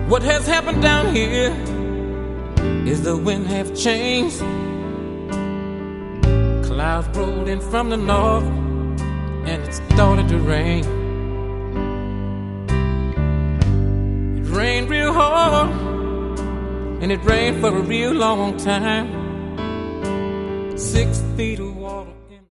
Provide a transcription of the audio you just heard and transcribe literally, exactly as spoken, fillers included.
What has happened down here is the wind have changed. Clouds rolled in from the north and it started to rain. It rained real hard and it rained for a real long time. Six feet away